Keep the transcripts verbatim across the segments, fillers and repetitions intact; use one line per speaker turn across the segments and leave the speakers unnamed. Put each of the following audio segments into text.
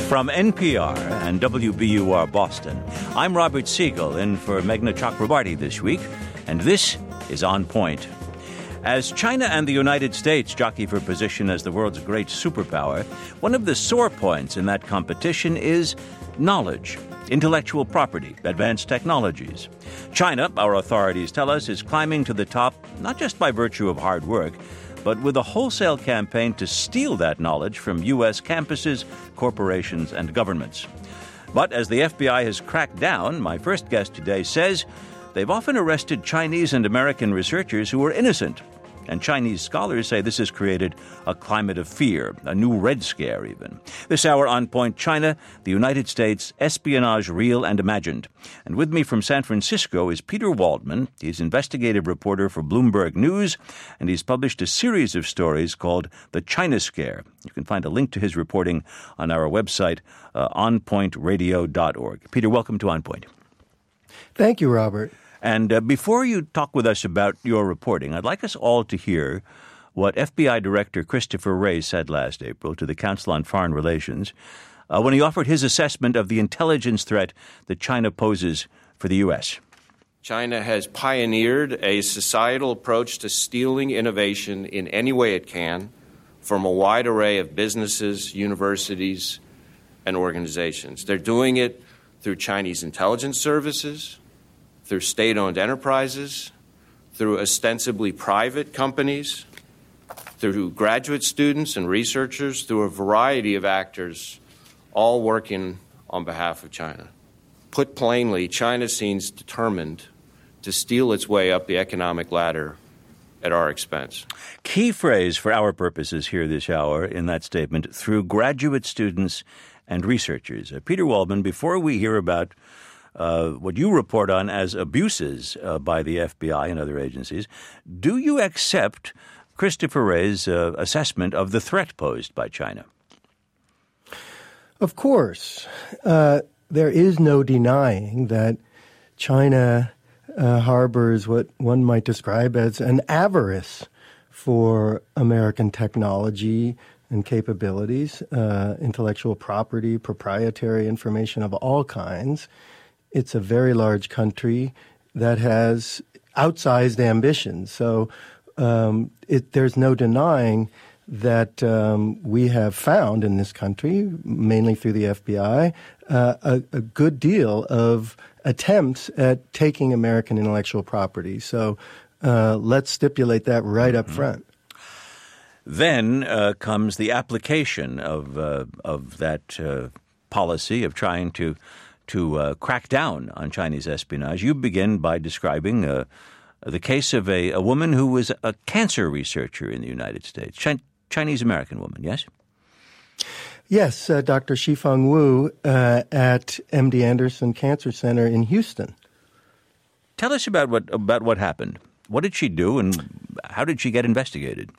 From N P R and W B U R Boston, I'm Robert Siegel, in for Meghna Chakrabarty this week, and this is On Point. As China and the United States jockey for position as the world's great superpower, one of the sore points in that competition is knowledge, intellectual property, advanced technologies. China, our authorities tell us, is climbing to the top not just by virtue of hard work, but with a wholesale campaign to steal that knowledge from U S campuses, corporations, and governments. But as the F B I has cracked down, my first guest today says they've often arrested Chinese and American researchers who were innocent. And Chinese scholars say this has created a climate of fear, a new Red Scare even. This hour on Point, China, the United States, espionage real and imagined. And with me from San Francisco is Peter Waldman. He's investigative reporter for Bloomberg News, and he's published a series of stories called The China Scare. You can find a link to his reporting on our website, uh, on point radio dot org. Peter, welcome to On Point.
Thank you, Robert.
And uh, before you talk with us about your reporting, I'd like us all to hear what F B I Director Christopher Wray said last April to the Council on Foreign Relations uh, when he offered his assessment of the intelligence threat that China poses for the U S.
China has pioneered a societal approach to stealing innovation in any way it can from a wide array of businesses, universities, and organizations. They're doing it through Chinese intelligence services, through state-owned enterprises, through ostensibly private companies, through graduate students and researchers, through a variety of actors, all working on behalf of China. Put plainly, China seems determined to steal its way up the economic ladder at our expense.
Key phrase for our purposes here this hour in that statement, through graduate students and researchers. Uh, Peter Waldman, before we hear about Uh, what you report on as abuses uh, by the F B I and other agencies, do you accept Christopher Wray's uh, assessment of the threat posed by China?
Of course. Uh, there is no denying that China uh, harbors what one might describe as an avarice for American technology and capabilities, uh, intellectual property, proprietary information of all kinds. It's a very large country that has outsized ambitions. So um, it, there's no denying that um, we have found in this country, mainly through the F B I, uh, a, a good deal of attempts at taking American intellectual property. So uh, let's stipulate that right up front.
Then uh, comes the application of uh, of that uh, policy of trying to to uh, crack down on Chinese espionage. You begin by describing uh, the case of a, a woman who was a cancer researcher in the United States, Ch- Chinese-American woman, yes?
Yes, uh, Doctor Shifeng Wu uh, at M D Anderson Cancer Center in Houston.
Tell us about what about what happened. What did she do, and how did she get investigated?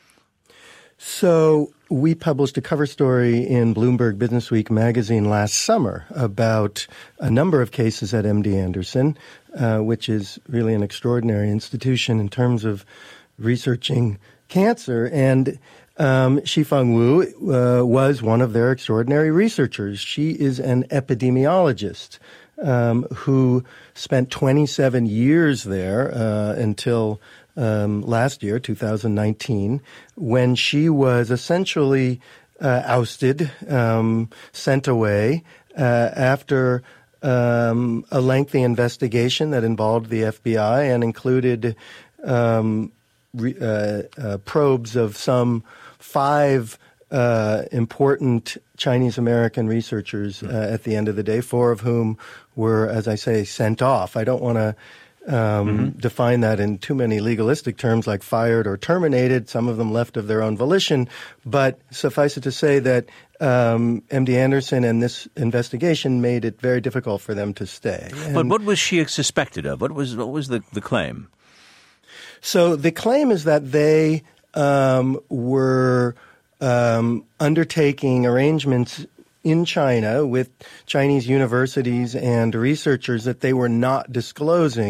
So we published a cover story in Bloomberg Businessweek magazine last summer about a number of cases at M D Anderson, uh, which is really an extraordinary institution in terms of researching cancer. And um, Shifeng Wu uh, was one of their extraordinary researchers. She is an epidemiologist um, who spent twenty-seven years there uh, until Um, last year, two thousand nineteen, when she was essentially uh, ousted, um, sent away uh, after um, a lengthy investigation that involved the F B I and included um, re- uh, uh, probes of some five uh, important Chinese-American researchers uh, at the end of the day, four of whom were, as I say, sent off. I don't want to Um, mm-hmm. define that in too many legalistic terms like fired or terminated. Some of them left of their own volition. But suffice it to say that um, M D Anderson and this investigation made it very difficult for them to stay. And
but what was she suspected of? What was what was the, the claim?
So the claim is that they um, were um, undertaking arrangements in China with Chinese universities and researchers that they were not disclosing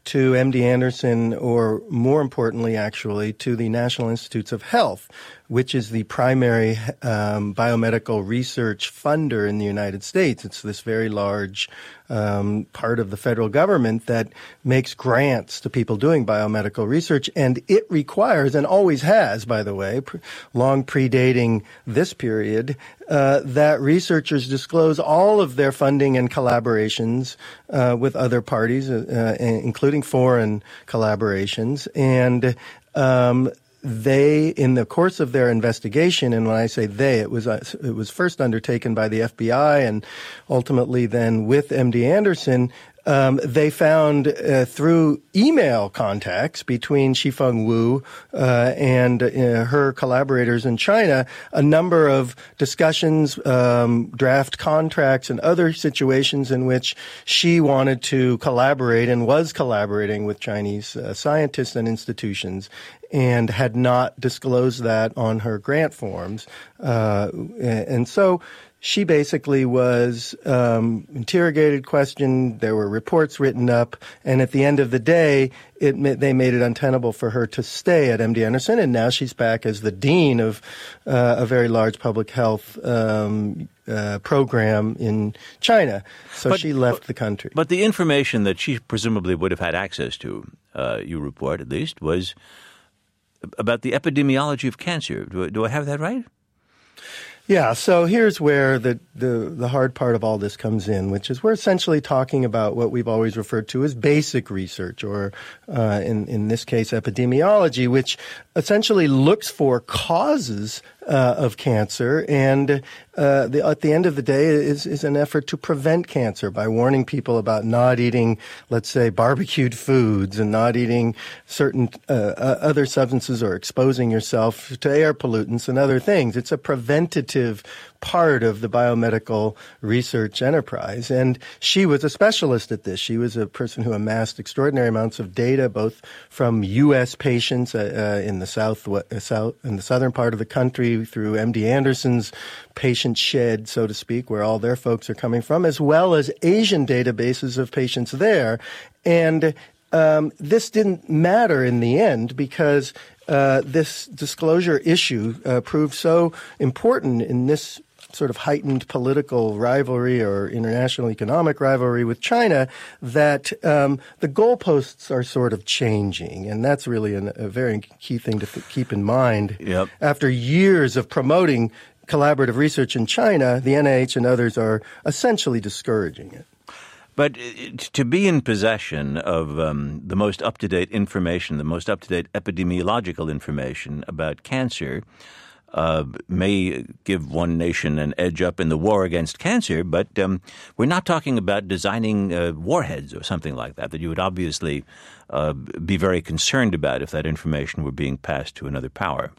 to M D Anderson, or more importantly, actually, to the National Institutes of Health, which is the primary um, biomedical research funder in the United States. It's this very large um, part of the federal government that makes grants to people doing biomedical research, and it requires, and always has, by the way, pr- long predating this period, uh, that researchers disclose all of their funding and collaborations uh, with other parties, uh, including foreign collaborations, and um, they, in the course of their investigation, and when I say they, it was uh, it was first undertaken by the F B I and ultimately then with M D Anderson, um, they found uh, through email contacts between Shifeng Wu uh, and uh, her collaborators in China a number of discussions, um, draft contracts, and other situations in which she wanted to collaborate and was collaborating with Chinese uh, scientists and institutions, and had not disclosed that on her grant forms. Uh, and so she basically was um, interrogated, questioned. There were reports written up, and at the end of the day, it they made it untenable for her to stay at M D Anderson, and now she's back as the dean of uh, a very large public health um, uh, program in China. So but, she left the country.
But the information that she presumably would have had access to, uh, you report at least, was about the epidemiology of cancer. Do, do I have that right?
Yeah, so here's where the, the, the hard part of all this comes in, which is we're essentially talking about what we've always referred to as basic research, or uh, in, in this case, epidemiology, which essentially looks for causes uh, of cancer, and uh, the, at the end of the day is, is an effort to prevent cancer by warning people about not eating, let's say, barbecued foods and not eating certain uh, uh, other substances, or exposing yourself to air pollutants and other things. It's a preventative part of the biomedical research enterprise. And she was a specialist at this. She was a person who amassed extraordinary amounts of data, both from U S patients uh, uh, in the south, uh, south, in the southern part of the country, through M D Anderson's patient shed, so to speak, where all their folks are coming from, as well as Asian databases of patients there. And um, this didn't matter in the end, because uh, this disclosure issue uh, proved so important in this sort of heightened political rivalry or international economic rivalry with China, that um, the goalposts are sort of changing. And that's really an, a very key thing to th- keep in mind.
Yep.
After years of promoting collaborative research in China, the N I H and others are essentially discouraging it.
But to be in possession of um, the most up-to-date information, the most up-to-date epidemiological information about cancer, Uh, may give one nation an edge up in the war against cancer, but um, we're not talking about designing uh, warheads or something like that, that you would obviously uh, be very concerned about if that information were being passed to another power.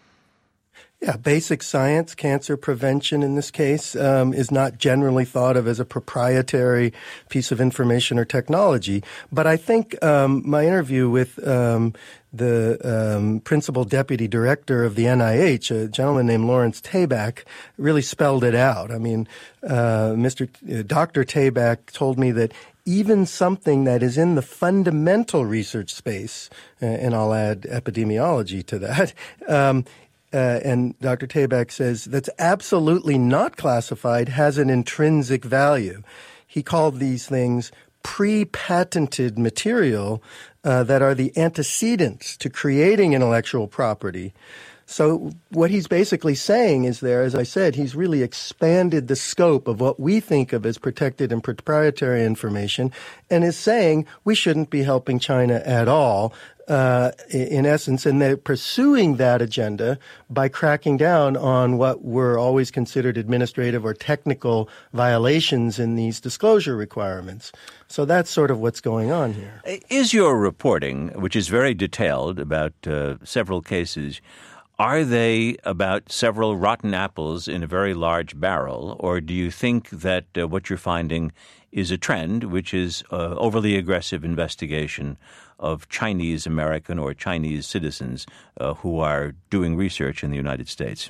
Yeah, basic science, cancer prevention in this case, um, is not generally thought of as a proprietary piece of information or technology. But I think um, my interview with um, the um, principal deputy director of the N I H, a gentleman named Lawrence Tabak, really spelled it out. I mean, uh, Mister T- uh, Doctor Tabak told me that even something that is in the fundamental research space, uh, and I'll add epidemiology to that, um, Uh, and Doctor Tabak says that's absolutely not classified, has an intrinsic value. He called these things pre-patented material uh, that are the antecedents to creating intellectual property. So what he's basically saying is there, as I said, he's really expanded the scope of what we think of as protected and proprietary information, and is saying we shouldn't be helping China at all. Uh, in essence, and they're pursuing that agenda by cracking down on what were always considered administrative or technical violations in these disclosure requirements. So that's sort of what's going on here.
Is your reporting, which is very detailed about uh, several cases, are they about several rotten apples in a very large barrel, or do you think that uh, what you're finding is a trend, which is uh, overly aggressive investigation of Chinese American or Chinese citizens uh, who are doing research in the United States?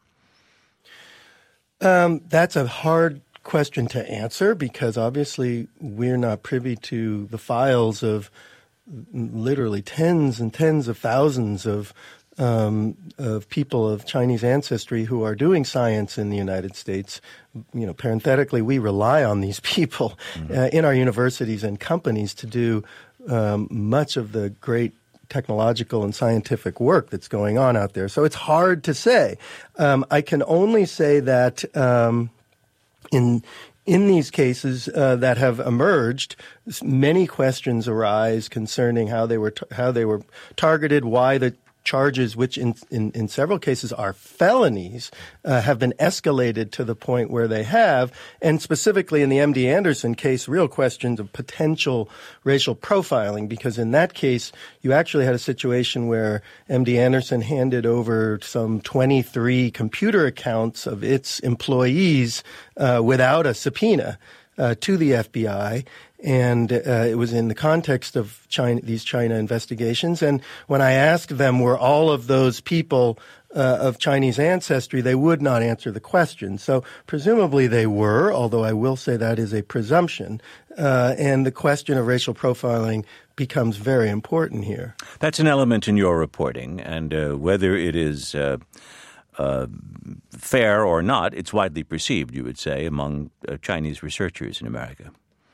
Um, that's a hard question to answer, because obviously we're not privy to the files of literally tens and tens of thousands of Um, of people of Chinese ancestry who are doing science in the United States. You know, parenthetically, we rely on these people mm-hmm. uh, in our universities and companies to do um, much of the great technological and scientific work that's going on out there. So it's hard to say. Um, I can only say that um, in In these cases uh, that have emerged, many questions arise concerning how they were t- how they were targeted, why the charges, which in, in, in several cases are felonies, uh, have been escalated to the point where they have. And specifically in the M D Anderson case, real questions of potential racial profiling, because in that case, you actually had a situation where M D Anderson handed over some twenty-three computer accounts of its employees uh, without a subpoena uh, to the F B I. And uh, it was in the context of China, these China investigations. And when I asked them, were all of those people uh, of Chinese ancestry, they would not answer the question. So presumably they were, although I will say that is a presumption. Uh, and the question of racial profiling becomes very important here.
That's an element in your reporting, and uh, whether it is uh, uh, fair or not, it's widely perceived, you would say, among uh, Chinese researchers in America.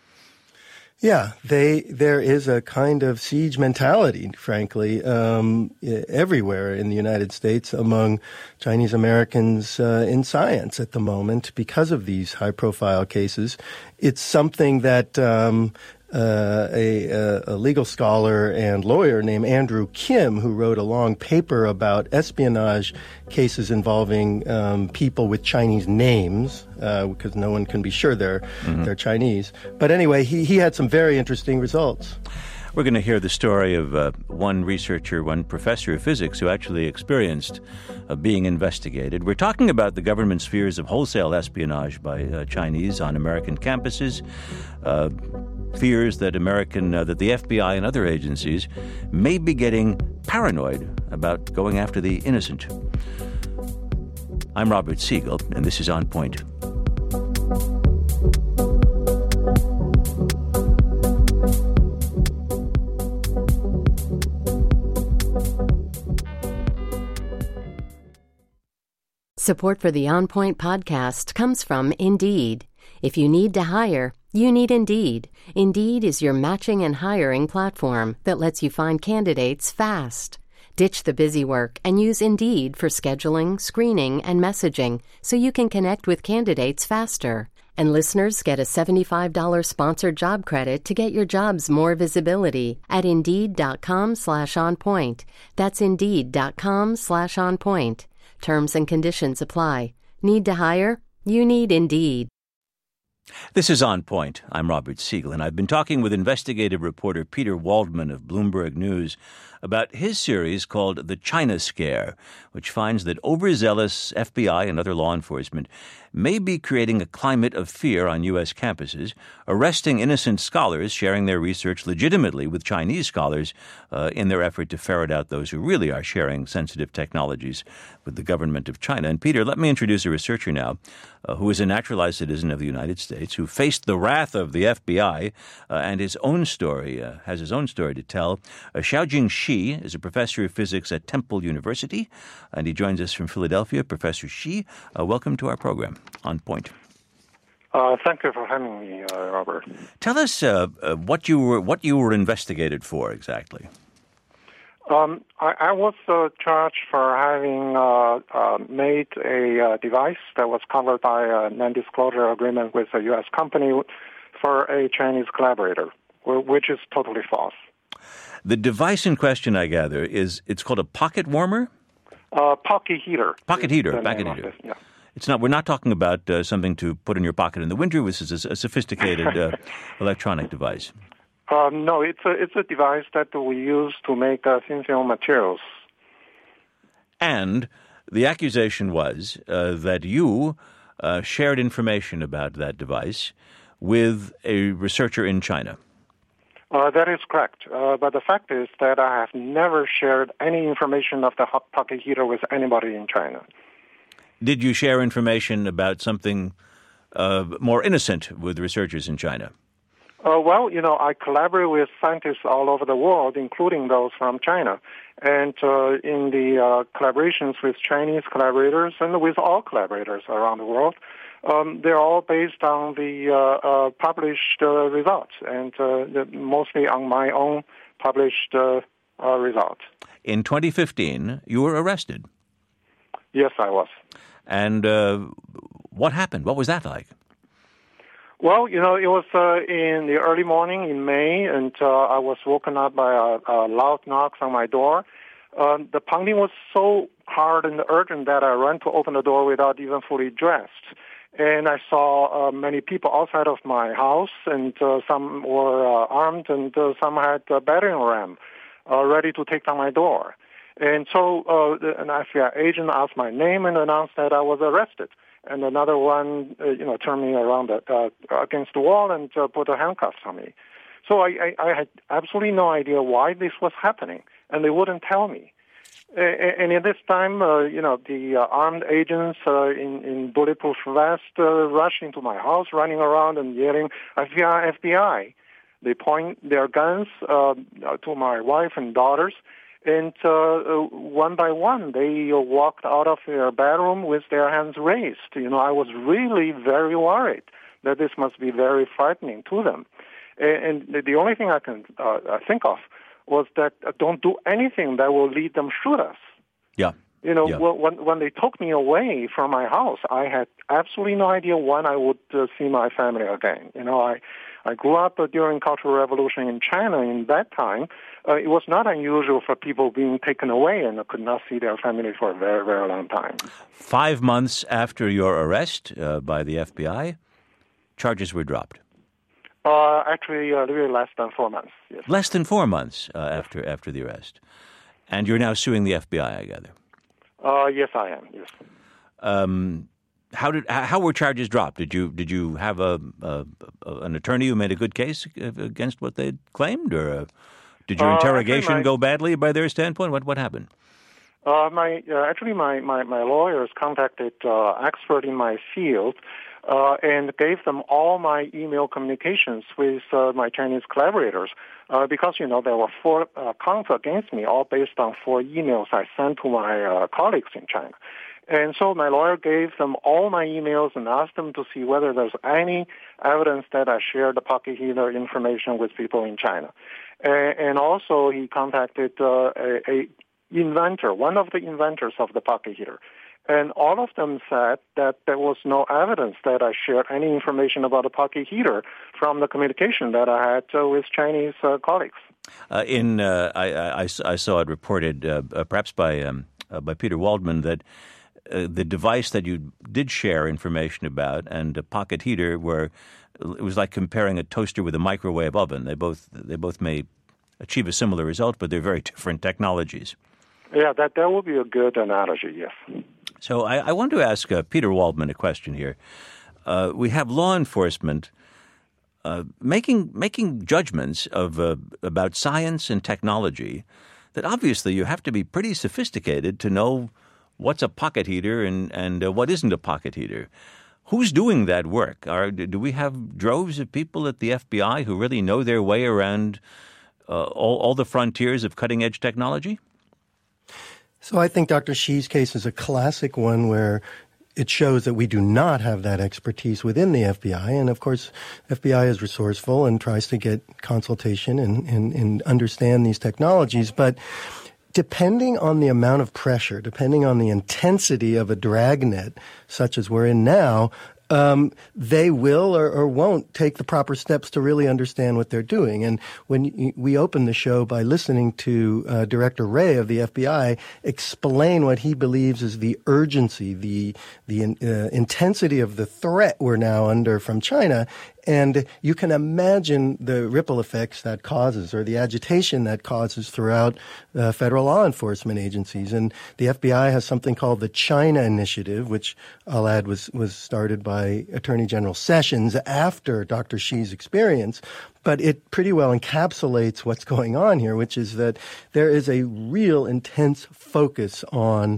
Yeah, they there is a kind of siege mentality, frankly, um, everywhere in the United States among Chinese Americans uh, in science at the moment because of these high-profile cases. It's something that um, uh, a, a legal scholar and lawyer named Andrew Kim, who wrote a long paper about espionage cases involving um, people with Chinese names, uh, because no one can be sure they're mm-hmm. they're Chinese. But anyway, he, he had some very interesting results.
We're going to hear the story of uh, one researcher, one professor of physics who actually experienced uh, being investigated. We're talking about the government's fears of wholesale espionage by uh, Chinese on American campuses, uh, fears that American, uh, that the F B I and other agencies may be getting paranoid about going after the innocent. I'm Robert Siegel, and this is On Point.
Support for the On Point podcast comes from Indeed. If you need to hire, you need Indeed. Indeed is your matching and hiring platform that lets you find candidates fast. Ditch the busy work and use Indeed for scheduling, screening, and messaging so you can connect with candidates faster. And listeners get a seventy-five dollars sponsored job credit to get your jobs more visibility at Indeed.com slash on point. That's Indeed.com slash on point. Terms and conditions apply. Need to hire? You need Indeed.
This is On Point. I'm Robert Siegel, and I've been talking with investigative reporter Peter Waldman of Bloomberg News about his series called The China Scare, which finds that overzealous F B I and other law enforcement may be creating a climate of fear on U S campuses, arresting innocent scholars sharing their research legitimately with Chinese scholars uh, in their effort to ferret out those who really are sharing sensitive technologies with the government of China. And Peter, let me introduce a researcher now uh, who is a naturalized citizen of the United States, who faced the wrath of the F B I uh, and his own story, uh, has his own story to tell. Uh, Xiaojing Shi is a professor of physics at Temple University, and he joins us from Philadelphia. Professor Shi, uh, welcome to our program, On Point.
Uh, thank you for having me, uh, Robert.
Tell us uh, uh, what you were what you were investigated for exactly.
Um, I, I was uh, charged for having uh, uh, made a uh, device that was covered by a non-disclosure agreement with a U S company for a Chinese collaborator, which is totally false.
The device in question, I gather, is it's called a pocket warmer?
Uh, pocket heater.
Pocket heater, pocket heater.
Yeah.
It's not. We're not talking about uh, something to put in your pocket in the winter. This is a, a sophisticated uh, electronic device.
Uh, no, it's a it's a device that we use to make uh, thin film materials.
And the accusation was uh, that you uh, shared information about that device with a researcher in China.
Uh, that is correct. Uh, but the fact is that I have never shared any information of the hot pocket heater with anybody in China.
Did you share information about something uh, more innocent with researchers in China?
Uh, well, you know, I collaborate with scientists all over the world, including those from China. And uh, in the uh, collaborations with Chinese collaborators and with all collaborators around the world, um, they're all based on the uh, uh, published uh, results, and uh, the, mostly on my own published uh, uh, results.
In twenty fifteen, you were arrested.
Yes, I was.
And uh, what happened? What was that like?
Well, you know, it was uh, in the early morning in May, and uh, I was woken up by a, a loud knocks on my door. Uh, the pounding was so hard and urgent that I ran to open the door without even fully dressed. And I saw uh, many people outside of my house, and uh, some were uh, armed, and uh, some had a battering ram uh, ready to take down my door. And so uh, an F B I agent asked my name and announced that I was arrested. And another one, uh, you know, turned me around the, uh, against the wall and uh, put a handcuffs on me. So I, I, I had absolutely no idea why this was happening, and they wouldn't tell me. And at this time, uh, you know, the uh, armed agents uh, in, in bulletproof vests uh, rushed into my house, running around and yelling, F B I, F B I. They point their guns uh, to my wife and daughters, and uh, one by one, they uh, walked out of their bedroom with their hands raised. You know, I was really very worried that this must be very frightening to them. And the only thing I can uh, think of was that uh, don't do anything that will lead them shoot us.
Yeah.
You know,
yeah.
when when they took me away from my house, I had absolutely no idea when I would uh, see my family again. You know, I, I grew up uh, during Cultural Revolution in China. In that time, uh, it was not unusual for people being taken away and could not see their family for a very, very long time.
Five months after your arrest uh, by the F B I, charges were dropped.
Uh, actually, uh, really less than four months. Yes.
Less than four months uh, after after the arrest, and you're now suing the F B I, I gather.
Uh, yes, I am. Yes.
Um, how did how were charges dropped? Did you did you have a, a, a an attorney who made a good case against what they claimed, or uh, did your
uh,
interrogation
my,
go badly by their standpoint? What what happened?
Uh, my uh, actually, my, my, my lawyers contacted uh, expert in my field. Uh, and gave them all my email communications with uh, my Chinese collaborators uh, because, you know, there were four uh, counts against me, all based on four emails I sent to my uh, colleagues in China. And so my lawyer gave them all my emails and asked them to see whether there's any evidence that I shared the pocket heater information with people in China. And, and also he contacted uh, a, a inventor, one of the inventors of the pocket heater. And all of them said that there was no evidence that I shared any information about the pocket heater from the communication that I had uh, with Chinese uh, colleagues.
Uh, in uh, I, I, I saw it reported, uh, perhaps by um, uh, by Peter Waldman, that uh, the device that you did share information about and a pocket heater were it was like comparing a toaster with a microwave oven. They both they both may achieve a similar result, but they're very different technologies.
Yeah, that that would be a good analogy. Yes.
So I, I want to ask uh, Peter Waldman a question here. Uh, we have law enforcement uh, making making judgments of uh, about science and technology that obviously you have to be pretty sophisticated to know what's a pocket heater and, and uh, what isn't a pocket heater. Who's doing that work? Are, do we have droves of people at the F B I who really know their way around uh, all, all the frontiers of cutting-edge technology?
So I think Doctor Xi's case is a classic one where it shows that we do not have that expertise within the F B I. And, of course, F B I is resourceful and tries to get consultation and, and, and understand these technologies. But depending on the amount of pressure, depending on the intensity of a dragnet, such as we're in now, Um, they will or, or won't take the proper steps to really understand what they're doing. And when y- we opened the show by listening to uh, Director Wray of the F B I explain what he believes is the urgency, the the uh, intensity of the threat we're now under from China, and you can imagine the ripple effects that causes or the agitation that causes throughout uh, federal law enforcement agencies. And the F B I has something called the China Initiative, which I'll add was, was started by Attorney General Sessions after Doctor Xi's experience. But it pretty well encapsulates what's going on here, which is that there is a real intense focus on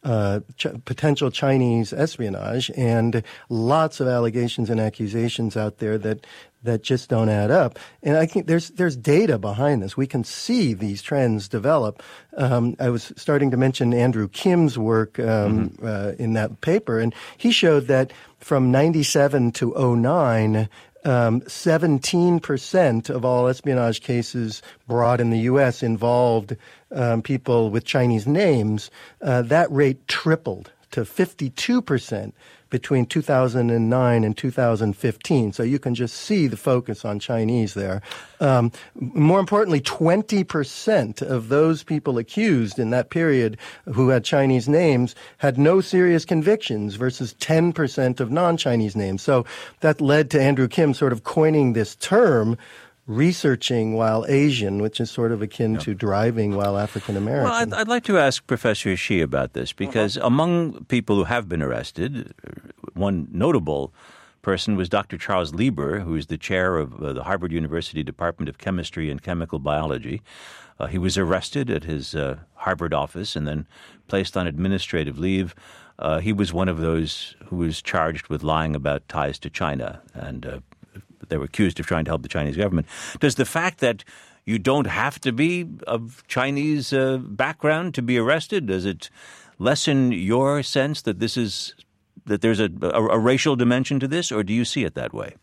uh, ch- potential Chinese espionage, and lots of allegations and accusations out there that that just don't add up. And I think there's there's data behind this. We can see these trends develop. Um, I was starting to mention Andrew Kim's work um, mm-hmm. uh, in that paper, and he showed that from ninety-seven to oh nine, um, seventeen percent of all espionage cases brought in the U S involved um, people with Chinese names. Uh, that rate tripled to fifty-two percent between two thousand nine and two thousand fifteen. So you can just see the focus on Chinese there. Um, more importantly, twenty percent of those people accused in that period who had Chinese names had no serious convictions versus ten percent of non-Chinese names. So that led to Andrew Kim sort of coining this term, researching while Asian, which is sort of akin yeah. to driving while African American.
Well, I'd, I'd like to ask Professor Shi about this, because uh-huh. among people who have been arrested, one notable person was Doctor Charles Lieber, who is the chair of uh, the Harvard University Department of Chemistry and Chemical Biology. Uh, he was arrested at his uh, Harvard office and then placed on administrative leave. Uh, he was one of those who was charged with lying about ties to China, and uh, they were accused of trying to help the Chinese government. Does the fact that you don't have to be of Chinese uh, background to be arrested, does it lessen your sense that this is that there's a, a, a racial dimension to this, or do you see it that way?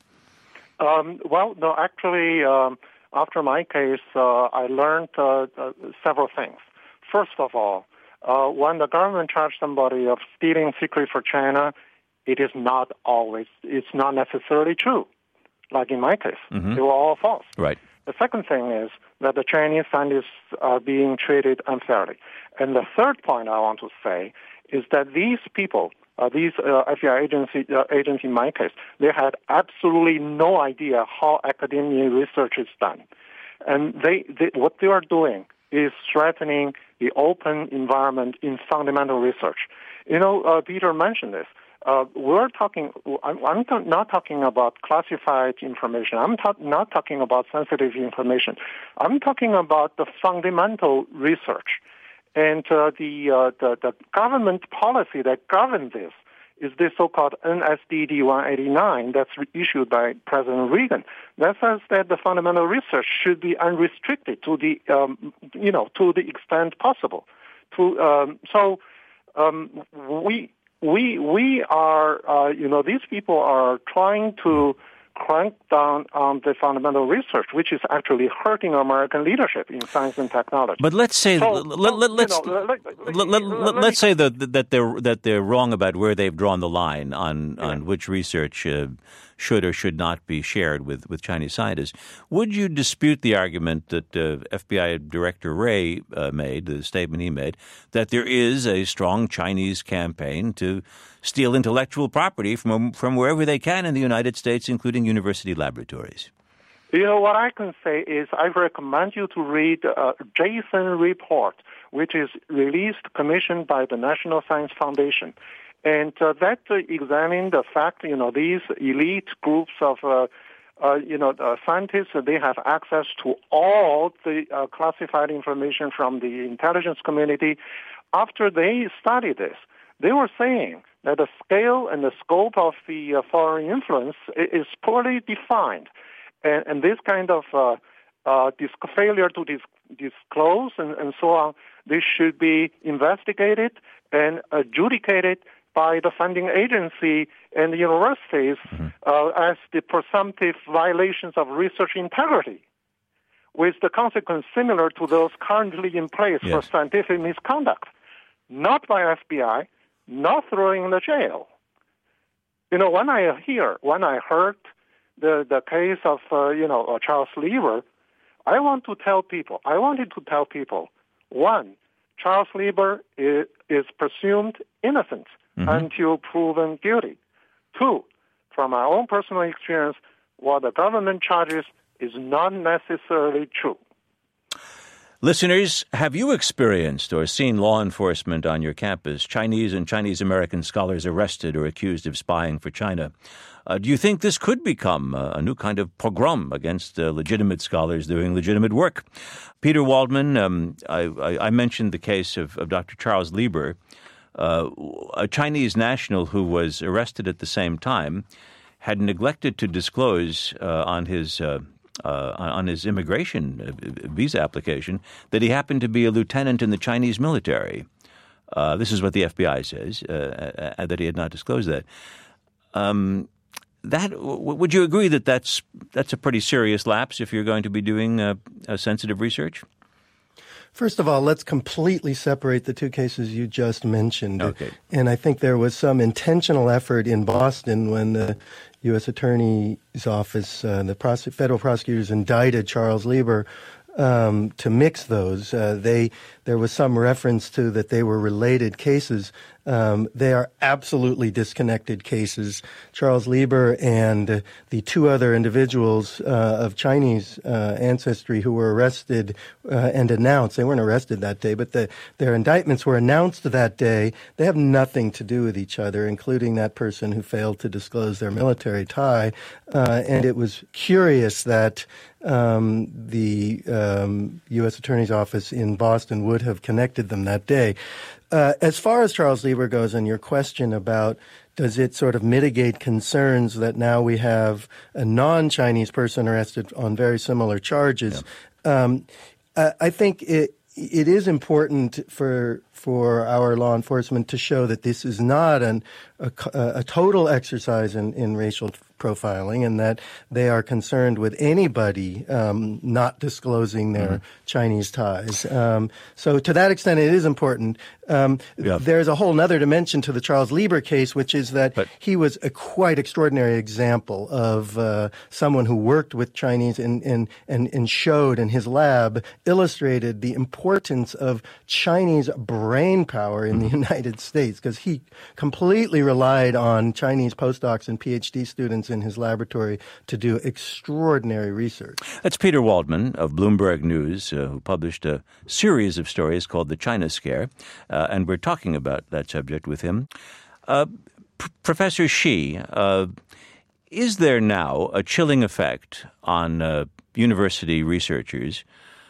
Um, well, no, actually, um, after my case, uh, I learned uh, uh, several things. First of all, uh, when the government charged somebody of stealing secret for China, it is not always, it's not necessarily true. Like in my case, mm-hmm. they were all false.
Right.
The second thing is that the Chinese scientists are being treated unfairly. And the third point I want to say is that these people, uh, these uh, F B I agency, uh, agents in my case, they had absolutely no idea how academic research is done. And they, they what they are doing is threatening the open environment in fundamental research. You know, uh, Peter mentioned this. Uh, we're talking, I'm, I'm t- not talking about classified information. I'm ta- not talking about sensitive information. I'm talking about the fundamental research. And uh, the, uh, the the government policy that governs this is the so-called N S D D one eighty-nine that's re- issued by President Reagan. That says that the fundamental research should be unrestricted to the, um, you know, to the extent possible. To um, so um, we. We we are, uh, you know, these people are trying to crank down on the fundamental research, which is actually hurting American leadership in science and technology.
But let's say
so,
let, let, let's
you know, let, let,
let, let, let, let's say that that they're that they're wrong about where they've drawn the line on yeah. on which research uh, should or should not be shared with, with Chinese scientists. Would you dispute the argument that uh, F B I Director Wray uh, made, the statement he made, that there is a strong Chinese campaign to steal intellectual property from from wherever they can in the United States, including university laboratories?
You know, what I can say is I recommend you to read uh, JASON report, which is released, commissioned by the National Science Foundation. And uh, that uh, examine the fact, you know, these elite groups of, uh, uh, you know, uh, scientists, uh, they have access to all the uh, classified information from the intelligence community. After they studied this, they were saying that the scale and the scope of the uh, foreign influence is poorly defined. And, and this kind of uh, uh, dis- failure to dis- disclose and, and so on, this should be investigated and adjudicated by the funding agency and the universities mm-hmm. uh, as the presumptive violations of research integrity, with the consequence similar to those currently in place yes. for scientific misconduct, not by F B I, not throwing in the jail. You know, when I hear, when I heard the the case of, uh, you know, uh, Charles Lieber, I want to tell people, I wanted to tell people, one, Charles Lieber is, is presumed innocent mm-hmm. until proven guilty. Two, from my own personal experience, what the government charges is not necessarily true.
Listeners, have you experienced or seen law enforcement on your campus, Chinese and Chinese-American scholars arrested or accused of spying for China? Uh, do you think this could become a, a new kind of pogrom against uh, legitimate scholars doing legitimate work? Peter Waldman, um, I, I, I mentioned the case of, of Doctor Charles Lieber, uh, a Chinese national who was arrested at the same time had neglected to disclose uh, on his uh, uh, on his immigration visa application that he happened to be a lieutenant in the Chinese military. Uh, this is what the F B I says, uh, uh, that he had not disclosed that. Um, that w- would you agree that that's that's a pretty serious lapse if you're going to be doing uh, a sensitive research?
First of all, let's completely separate the two cases you just mentioned.
Okay.
And I think there was some intentional effort in Boston when the U S Attorney's Office, uh, the prosec- federal prosecutors indicted Charles Lieber um, to mix those. Uh, they there was some reference to that they were related cases. Um, they are absolutely disconnected cases. Charles Lieber and uh, the two other individuals uh, of Chinese uh, ancestry who were arrested uh, and announced, they weren't arrested that day, but the, their indictments were announced that day. They have nothing to do with each other, including that person who failed to disclose their military tie. Uh, and it was curious that um, the um, U S Attorney's Office in Boston would have connected them that day. Uh, as far as Charles Lieber goes, and your question about does it sort of mitigate concerns that now we have a non-Chinese person arrested on very similar charges, yeah. um, I, I think it it is important for for our law enforcement to show that this is not an, a, a total exercise in, in racial profiling, and that they are concerned with anybody um, not disclosing their mm-hmm. Chinese ties. Um, so to that extent, it is important. Um, yeah. There's a whole other dimension to the Charles Lieber case, which is that but, he was a quite extraordinary example of uh, someone who worked with Chinese and, and, and, and showed in his lab, illustrated the importance of Chinese brain power in the United States, because he completely relied on Chinese postdocs and PhD students in his laboratory to do extraordinary research.
That's Peter Waldman of Bloomberg News, uh, who published a series of stories called The China Scare, uh, and we're talking about that subject with him. Uh, P- Professor Shi, uh, is there now a chilling effect on uh, university researchers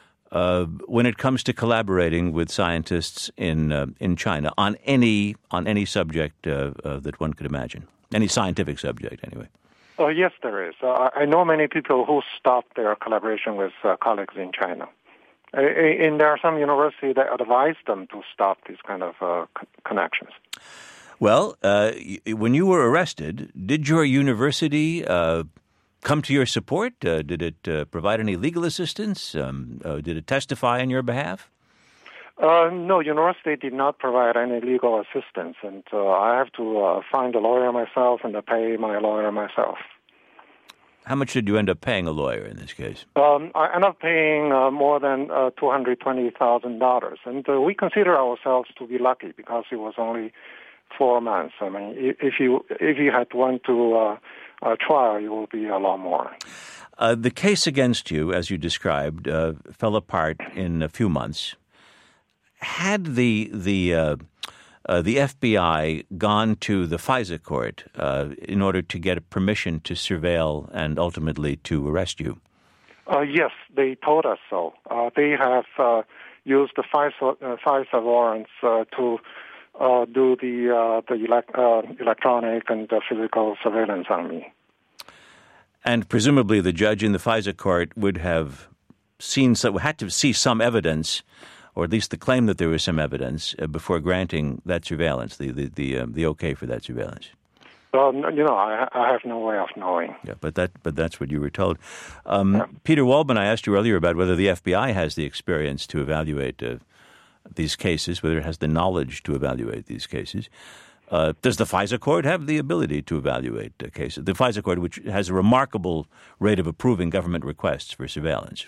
Uh, when it comes to collaborating with scientists in uh, in China on any on any subject uh, uh, that one could imagine, any scientific subject, anyway?
Oh, yes, there is. Uh, I know many people who stopped their collaboration with uh, colleagues in China. And there are some universities that advise them to stop these kind of uh, co- connections.
Well, uh, when you were arrested, did your university uh, come to your support? Uh, did it uh, provide any legal assistance? Um, uh, did it testify on your behalf?
Uh, no, university did not provide any legal assistance, and uh, I have to uh, find a lawyer myself and uh, pay my lawyer myself.
How much did you end up paying a lawyer in this case?
Um, I ended up paying uh, more than uh, two hundred twenty thousand dollars, and uh, we consider ourselves to be lucky because it was only four months. I mean, if you if you had went to uh, a trial, it will be a lot more.
Uh, the case against you, as you described, uh, fell apart in a few months. Had the the uh, uh, the F B I gone to the FISA court uh, in order to get permission to surveil and ultimately to arrest you?
Uh, yes, they told us so. Uh, they have uh, used the FISA, uh, FISA warrants uh, to uh, do the uh, the elect, uh, electronic and the physical surveillance on me.
And presumably, the judge in the FISA court would have seen some, had to see some evidence, or at least the claim that there was some evidence uh, before granting that surveillance, the the the, um, the okay for that surveillance.
Well, you know, I, I have no way of knowing.
Yeah, but that but that's what you were told. Um,
yeah.
Peter Waldman, I asked you earlier about whether the F B I has the experience to evaluate uh, these cases, whether it has the knowledge to evaluate these cases. Uh, does the FISA court have the ability to evaluate uh, cases? The FISA court, which has a remarkable rate of approving government requests for surveillance.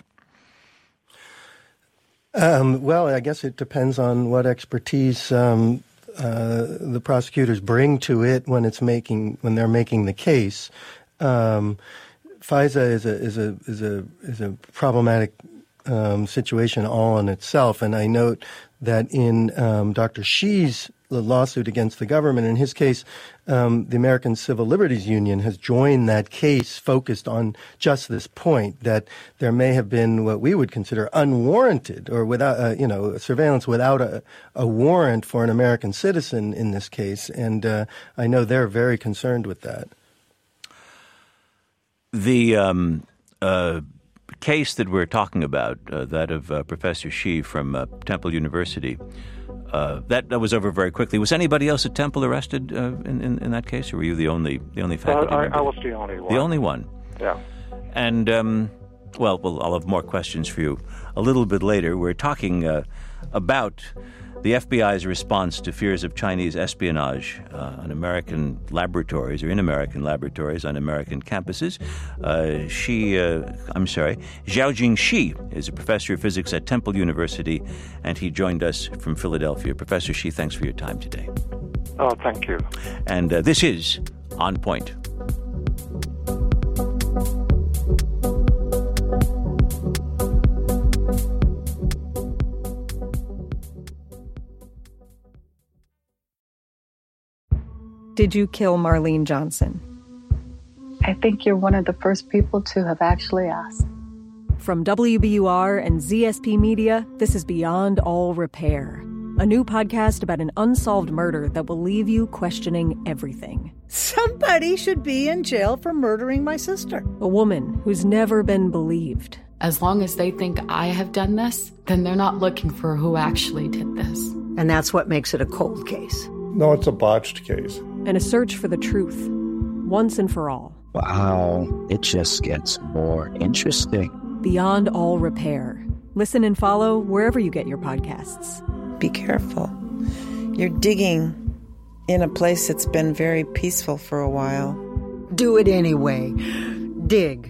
Um, well, I guess it depends on what expertise um, uh, the prosecutors bring to it when it's making when they're making the case. Um, FISA is a is a is a is a problematic um, situation all in itself, and I note that in um, Doctor Shi's the lawsuit against the government. In his case, um, the American Civil Liberties Union has joined that case focused on just this point, that there may have been what we would consider unwarranted or without, uh, you know, surveillance without a, a warrant for an American citizen in this case. And uh, I know they're very concerned with that.
The um, uh, case that we're talking about, uh, that of uh, Professor Shi from uh, Temple University, Uh, that that was over very quickly. Was anybody else at Temple arrested uh, in, in in that case, or were you the only the only faculty
uh, I,
member?
I was the only one.
The only one.
Yeah.
And um, well, well, I'll have more questions for you a little bit later. We're talking uh, about the F B I's response to fears of Chinese espionage uh, on American laboratories or in American laboratories on American campuses. Uh, she, uh, I'm sorry, Xiaojing Shi is a professor of physics at Temple University, and he joined us from Philadelphia. Professor Shi, thanks for your time today.
Oh, thank you.
And uh, this is On Point.
Did you kill Marlene Johnson?
I think you're one of the first people to have actually asked.
From W B U R and Z S P Media, this is Beyond All Repair, a new podcast about an unsolved murder that will leave you questioning everything.
Somebody should be in jail for murdering my sister.
A woman who's never been believed.
As long as they think I have done this, then they're not looking for who actually did this.
And that's what makes it a cold case.
No, it's a botched case.
And a search for the truth, once and for all.
Wow, it just gets more interesting.
Beyond All Repair. Listen and follow wherever you get your podcasts.
Be careful. You're digging in a place that's been very peaceful for a while.
Do it anyway. Dig.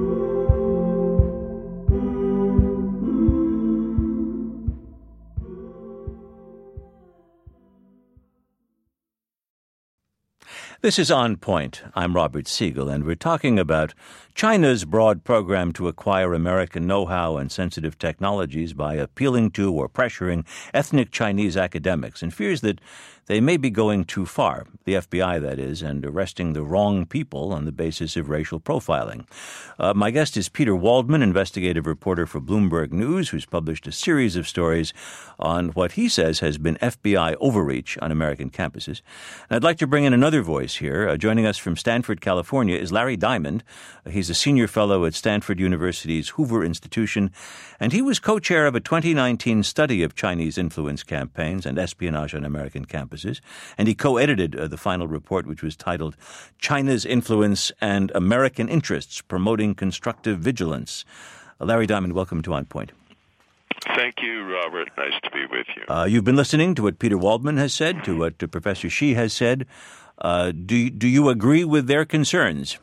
This is On Point. I'm Robert Siegel, and we're talking about China's broad program to acquire American know-how and sensitive technologies by appealing to or pressuring ethnic Chinese academics, and fears that they may be going too far, the F B I, that is, and arresting the wrong people on the basis of racial profiling. Uh, my guest is Peter Waldman, investigative reporter for Bloomberg News, who's published a series of stories on what he says has been F B I overreach on American campuses. And I'd like to bring in another voice here. Uh, joining us from Stanford, California, is Larry Diamond. Uh, he's a senior fellow at Stanford University's Hoover Institution, and he was co-chair of a twenty nineteen study of Chinese influence campaigns and espionage on American campuses. And he co-edited uh, the final report, which was titled China's Influence and American Interests, Promoting Constructive Vigilance. Uh, Larry Diamond, welcome to On Point.
Thank you, Robert. Nice to be with you.
Uh, you've been listening to what Peter Waldman has said, to what uh, Professor Shi has said. Uh, do, do you agree with their concerns?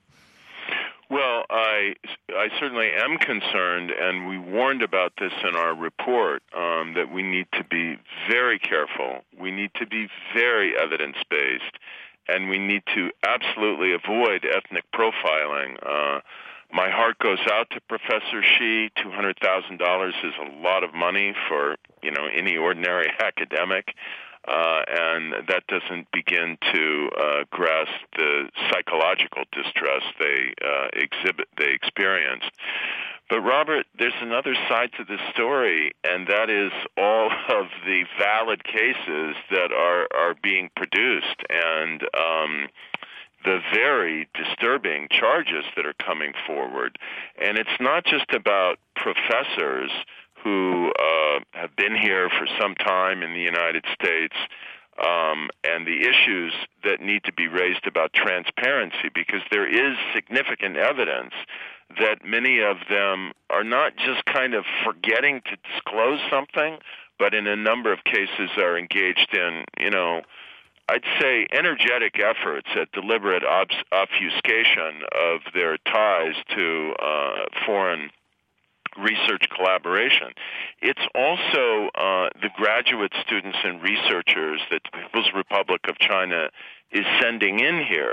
Well, I, I certainly am concerned, and we warned about this in our report, um, that we need to be very careful. We need to be very evidence-based, and we need to absolutely avoid ethnic profiling. Uh, my heart goes out to Professor Shi. two hundred thousand dollars is a lot of money for, you know, any ordinary academic. Uh, and that doesn't begin to uh, grasp the psychological distress they uh, exhibit, they experienced. But Robert, there's another side to this story, and that is all of the valid cases that are are being produced, and um, the very disturbing charges that are coming forward. And it's not just about professors who uh, have been here for some time in the United States, um, and the issues that need to be raised about transparency, because there is significant evidence that many of them are not just kind of forgetting to disclose something, but in a number of cases are engaged in, you know, I'd say energetic efforts at deliberate obs- obfuscation of their ties to uh, foreign research collaboration. It's also uh, the graduate students and researchers that the People's Republic of China is sending in here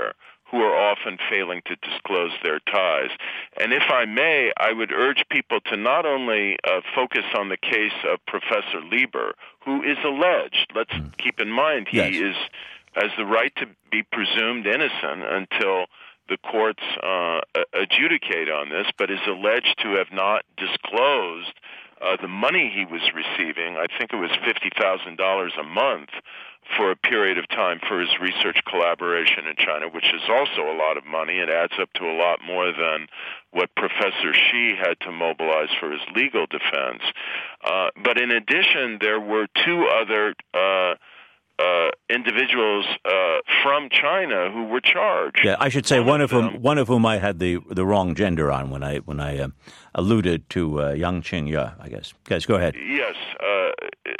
who are often failing to disclose their ties. And if I may, I would urge people to not only uh, focus on the case of Professor Lieber, who is alleged. Let's mm. keep in mind he yes. is has the right to be presumed innocent until the courts uh, adjudicate on this, but is alleged to have not disclosed uh, the money he was receiving. I think it was fifty thousand dollars a month for a period of time for his research collaboration in China, which is also a lot of money. It adds up to a lot more than what Professor Xi had to mobilize for his legal defense. Uh, but in addition, there were two other uh, uh, individuals uh, from China who were charged.
Yeah, I should say one, one of them, whom one of whom I had the the wrong gender on when I when I uh, alluded to uh, Yang Qingye, I guess. Guys, go ahead.
Yes, uh,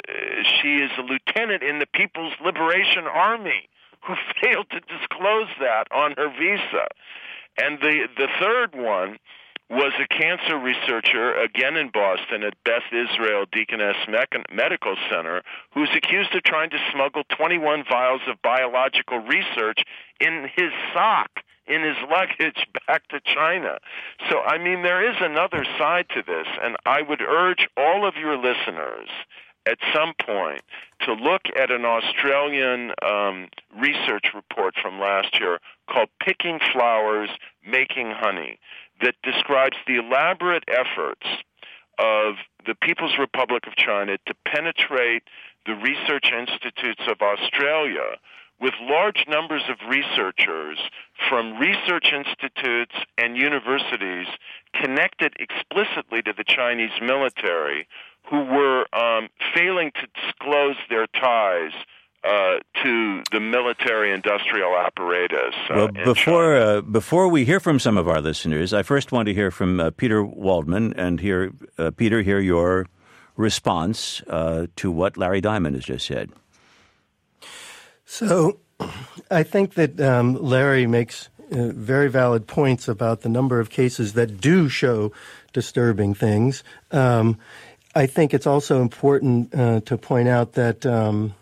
she is a lieutenant in the People's Liberation Army who failed to disclose that on her visa. And the the third one was a cancer researcher, again in Boston, at Beth Israel Deaconess Medical Center, who's accused of trying to smuggle twenty-one vials of biological research in his sock, in his luggage, back to China. So, I mean, there is another side to this, and I would urge all of your listeners at some point to look at an Australian um, research report from last year called Picking Flowers, Making Honey, that describes the elaborate efforts of the People's Republic of China to penetrate the research institutes of Australia with large numbers of researchers from research institutes and universities connected explicitly to the Chinese military who were um, failing to disclose their ties Uh, to the military-industrial apparatus. Uh,
well, before uh, before we hear from some of our listeners, I first want to hear from uh, Peter Waldman and hear uh, Peter hear your response uh, to what Larry Diamond has just said.
So, I think that um, Larry makes uh, very valid points about the number of cases that do show disturbing things. Um, I think it's also important uh, to point out that. Um,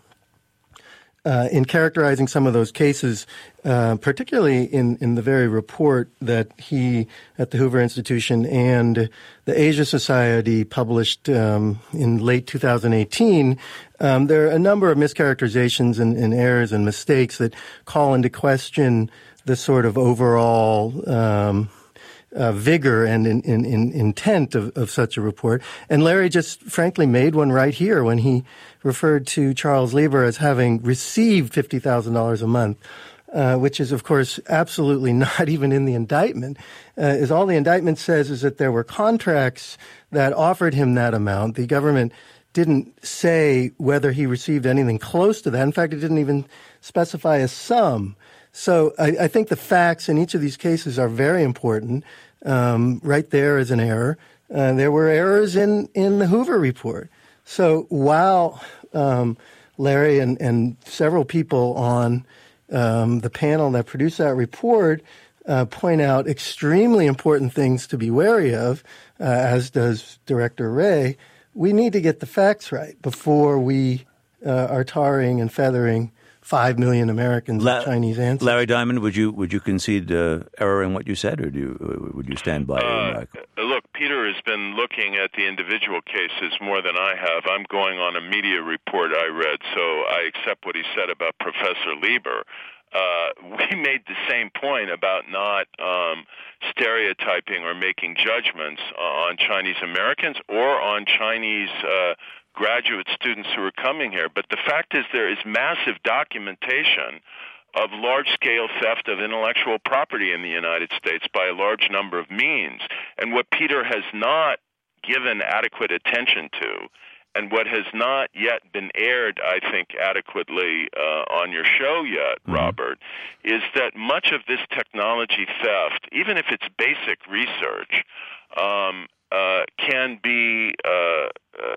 Uh, in characterizing some of those cases, uh, particularly in, in the very report that he at the Hoover Institution and the Asia Society published um, in late two thousand eighteen, um, there are a number of mischaracterizations and, and errors and mistakes that call into question the sort of overall um Uh, vigor and in, in, in intent of, of such a report. And Larry just frankly made one right here when he referred to Charles Lieber as having received fifty thousand dollars a month, uh, which is, of course, absolutely not even in the indictment. Uh, is all the indictment says is that there were contracts that offered him that amount. The government didn't say whether he received anything close to that. In fact, it didn't even specify a sum. So I, I think the facts in each of these cases are very important. Um, right there is an error. Uh, there were errors in, in the Hoover report. So while um, Larry and, and several people on um, the panel that produced that report uh, point out extremely important things to be wary of, uh, as does Director Wray, we need to get the facts right before we uh, are tarring and feathering Five million Americans La- with Chinese ancestry.
Larry Diamond, would you would you concede uh, error in what you said, or do you, uh, would you stand by your remark?
Uh, look, Peter has been looking at the individual cases more than I have. I'm going on a media report I read, so I accept what he said about Professor Lieber. Uh, we made the same point about not um, stereotyping or making judgments on Chinese Americans or on Chinese uh graduate students who are coming here. But the fact is there is massive documentation of large-scale theft of intellectual property in the United States by a large number of means. And what Peter has not given adequate attention to, and what has not yet been aired, I think, adequately uh, on your show yet, mm-hmm. Robert, is that much of this technology theft, even if it's basic research, um, uh, can be uh, uh,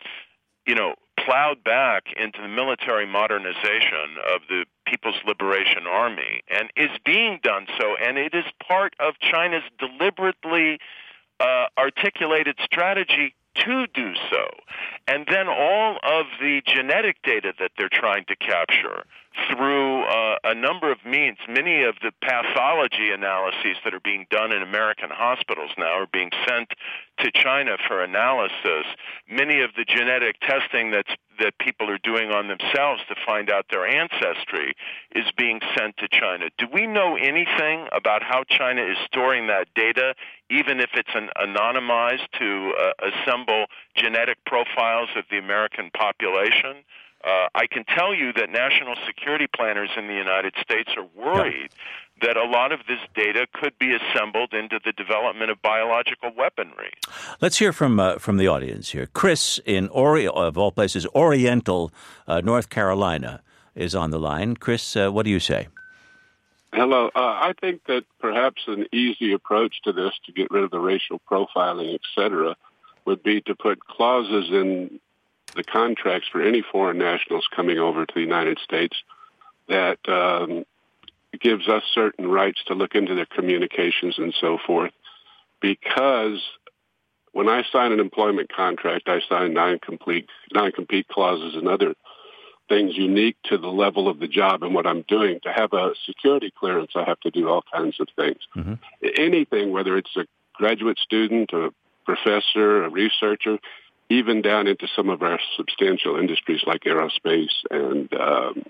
you know, plowed back into the military modernization of the People's Liberation Army and is being done so. And it is part of China's deliberately uh, articulated strategy to do so. And then all of the genetic data that they're trying to capture through uh, a number of means, many of the pathology analyses that are being done in American hospitals now are being sent to China for analysis. Many of the genetic testing that's, that people are doing on themselves to find out their ancestry is being sent to China. Do we know anything about how China is storing that data, even if it's an anonymized to uh, assemble genetic profiles of the American population? Uh, I can tell you that national security planners in the United States are worried yeah. that a lot of this data could be assembled into the development of biological weaponry.
Let's hear from uh, from the audience here. Chris in, Ori- of all places, Oriental, uh, North Carolina, is on the line. Chris, uh, what do you say?
Hello. Uh, I think that perhaps an easy approach to this to get rid of the racial profiling, et cetera, would be to put clauses in the contracts for any foreign nationals coming over to the United States that um, gives us certain rights to look into their communications and so forth. Because when I sign an employment contract, I sign non-compete, non-compete clauses and other things unique to the level of the job and what I'm doing. To have a security clearance, I have to do all kinds of things. Mm-hmm. Anything, whether it's a graduate student, a professor, a researcher, even down into some of our substantial industries like aerospace and um,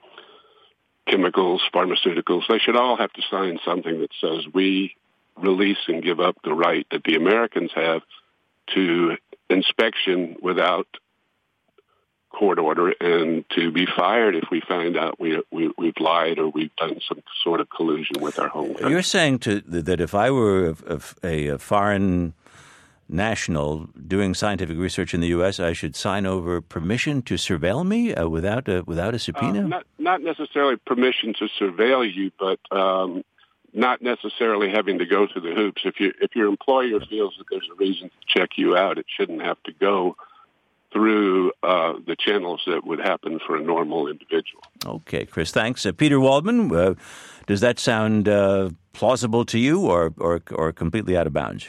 chemicals, pharmaceuticals, they should all have to sign something that says we release and give up the right that the Americans have to inspection without court order and to be fired if we find out we, we, we've lied or we've done some sort of collusion with our home country.
You're saying to, that if I were a, a, a foreign national doing scientific research in the U S, I should sign over permission to surveil me uh, without a without a subpoena?
Uh, not, not necessarily permission to surveil you, but um, not necessarily having to go through the hoops. If you if your employer feels that there's a reason to check you out, it shouldn't have to go through uh, the channels that would happen for a normal individual.
Okay, Chris, thanks. Uh, Peter Waldman, uh, does that sound uh, plausible to you or, or or completely out of bounds?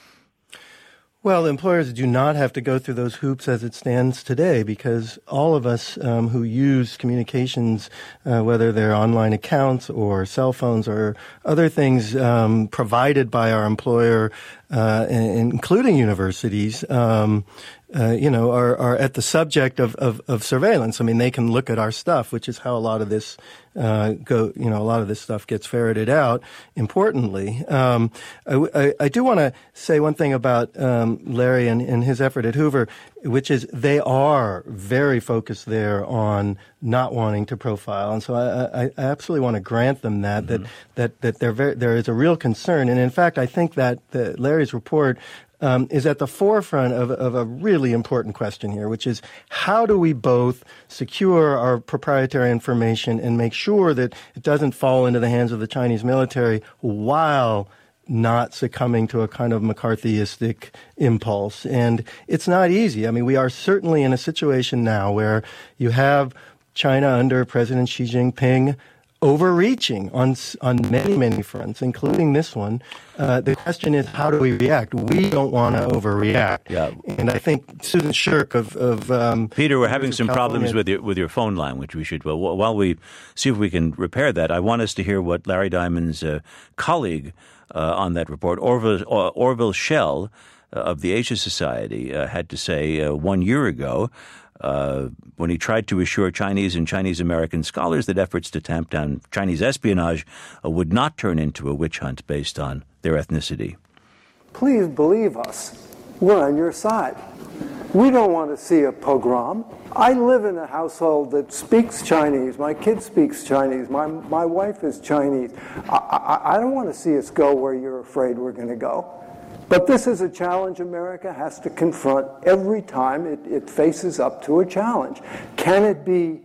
Well, employers do not have to go through those hoops as it stands today because all of us um, who use communications, uh, whether they're online accounts or cell phones or other things um, provided by our employer, uh, including universities, um, Uh, you know, are, are at the subject of, of, of surveillance. I mean, they can look at our stuff, which is how a lot of this uh, go. You know, a lot of this stuff gets ferreted out. Importantly, um, I, I, I do want to say one thing about um, Larry and, and his effort at Hoover, which is they are very focused there on not wanting to profile, and so I, I, I absolutely want to grant them that mm-hmm. that that that there very, there is a real concern, and in fact, I think that the, Larry's report. Um, is at the forefront of, of a really important question here, which is how do we both secure our proprietary information and make sure that it doesn't fall into the hands of the Chinese military while not succumbing to a kind of McCarthyistic impulse. And it's not easy. I mean, we are certainly in a situation now where you have China under President Xi Jinping overreaching on on many, many fronts, including this one. Uh, the question is, how do we react? We don't want to overreact.
Yeah.
And I think Susan Shirk of... of um,
Peter, we're having some problems with your, with your phone line, which we should... Well, while we see if we can repair that, I want us to hear what Larry Diamond's uh, colleague uh, on that report, Orville, uh, Orville Schell uh, of the Asia Society, uh, had to say uh, one year ago, Uh, when he tried to assure Chinese and Chinese-American scholars that efforts to tamp down Chinese espionage uh, would not turn into a witch hunt based on their ethnicity.
Please believe us. We're on your side. We don't want to see a pogrom. I live in a household that speaks Chinese. My kid speaks Chinese. My, my wife is Chinese. I, I, I don't want to see us go where you're afraid we're going to go. But this is a challenge America has to confront every time it, it faces up to a challenge. Can it be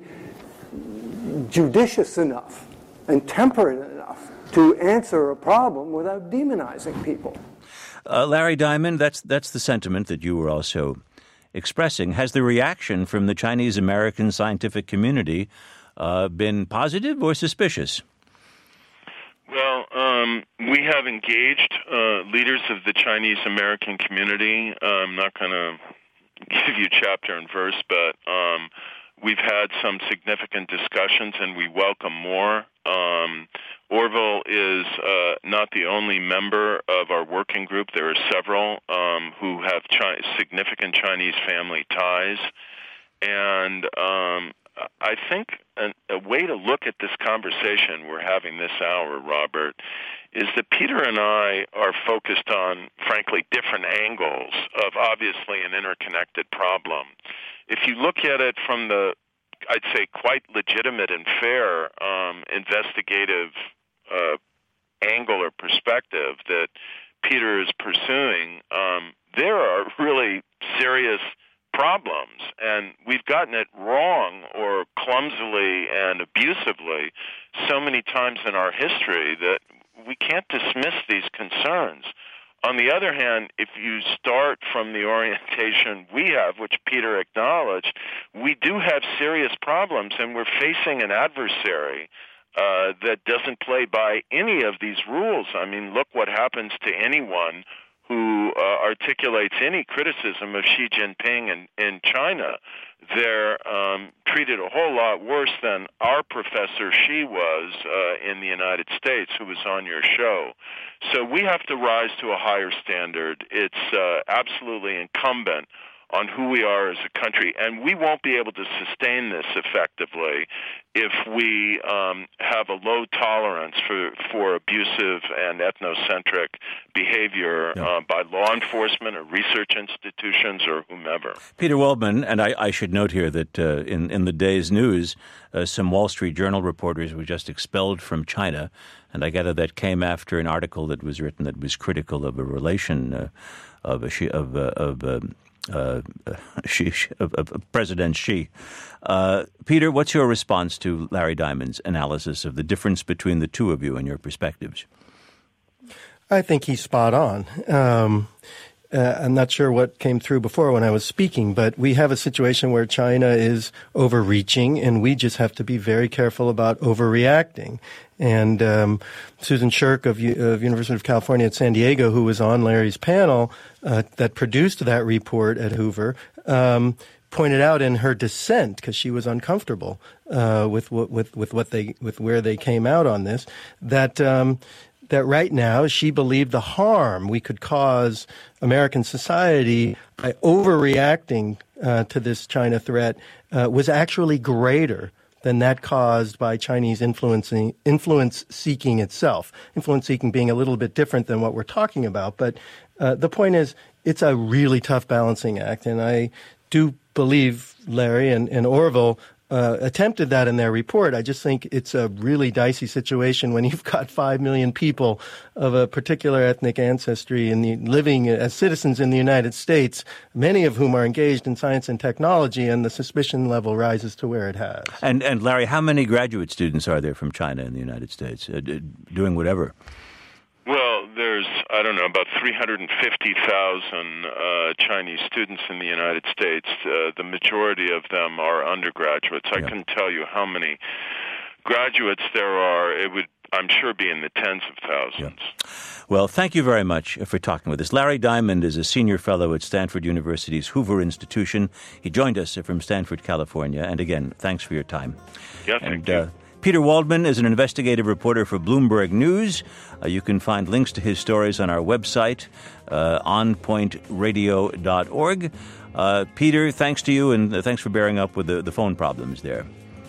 judicious enough and temperate enough to answer a problem without demonizing people?
Uh, Larry Diamond, that's that's the sentiment that you were also expressing. Has the reaction from the Chinese-American scientific community uh, been positive or suspicious?
Well, um, we we have engaged uh, leaders of the Chinese American community. I'm not going to give you chapter and verse, but um, we've had some significant discussions, and we welcome more. Um, Orville is uh, not the only member of our working group. There are several um, who have chi- significant Chinese family ties. And um, I think a, a way to look at this conversation we're having this hour, Robert, is that Peter and I are focused on, frankly, different angles of obviously an interconnected problem. If you look at it from the, I'd say, quite legitimate and fair um, investigative uh, angle or perspective that Peter is pursuing, um, there are really serious problems, and we've gotten it wrong or clumsily and abusively so many times in our history that we can't dismiss these concerns. On the other hand, if you start from the orientation we have, which Peter acknowledged, we do have serious problems, and we're facing an adversary uh, that doesn't play by any of these rules. I mean, look what happens to anyone who uh, articulates any criticism of Xi Jinping in, in China. They're um, treated a whole lot worse than our Professor Xi was uh, in the United States, who was on your show. So we have to rise to a higher standard. It's uh, absolutely incumbent on who we are as a country, and we won't be able to sustain this effectively if we um, have a low tolerance for, for abusive and ethnocentric behavior yeah. uh, by law enforcement or research institutions or whomever.
Peter Waldman, and I, I should note here that uh, in, in the day's news, uh, some Wall Street Journal reporters were just expelled from China, and I gather that came after an article that was written that was critical of a relation uh, of a, of, uh, of uh, Uh, Xi, of, of President Xi. Uh, Peter, what's your response to Larry Diamond's analysis of the difference between the two of you and your perspectives?
I think he's spot on. Um, uh, I'm not sure what came through before when I was speaking, but we have a situation where China is overreaching, and we just have to be very careful about overreacting. And um, Susan Shirk of, of University of California at San Diego, who was on Larry's panel uh, that produced that report at Hoover, um, pointed out in her dissent, because she was uncomfortable uh, with, with with what they with where they came out on this, that um, that right now she believed the harm we could cause American society by overreacting uh, to this China threat uh, was actually greater than that caused by Chinese influencing, influence seeking itself. Influence seeking being a little bit different than what we're talking about. But uh, the point is, it's a really tough balancing act. And I do believe Larry and, and Orville uh, attempted that in their report. I just think it's a really dicey situation when you've got five million people of a particular ethnic ancestry in the, living as citizens in the United States, many of whom are engaged in science and technology, and the suspicion level rises to where it has.
And, and Larry, how many graduate students are there from China in the United States uh, doing whatever?
Well, there's, I don't know, about three hundred fifty thousand uh, Chinese students in the United States. Uh, the majority of them are undergraduates. I yeah. couldn't tell you how many graduates there are. It would, I'm sure, be in the tens of thousands.
Yeah. Well, thank you very much for talking with us. Larry Diamond is a senior fellow at Stanford University's Hoover Institution. He joined us from Stanford, California. And again, thanks for your time.
Yeah,
and,
thank you. Uh,
Peter Waldman is an investigative reporter for Bloomberg News. Uh, you can find links to his stories on our website, uh, on point radio dot org. Uh, Peter, thanks to you, and uh, thanks for bearing up with the, the phone problems there.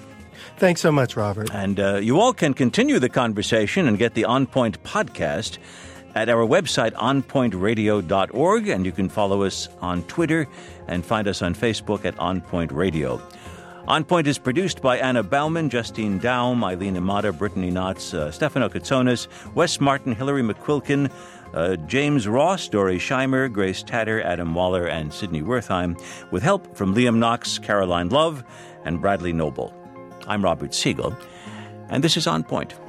Thanks so much, Robert.
And uh, you all can continue the conversation and get the On Point podcast at our website, on point radio dot org, and you can follow us on Twitter and find us on Facebook at On Point Radio. On Point is produced by Anna Bauman, Justine Daum, Eileen Imada, Brittany Knotts, uh, Stefano Katsonis, Wes Martin, Hillary McQuilkin, uh, James Ross, Dory Scheimer, Grace Tatter, Adam Waller, and Sydney Wertheim, with help from Liam Knox, Caroline Love, and Bradley Noble. I'm Robert Siegel, and this is On Point.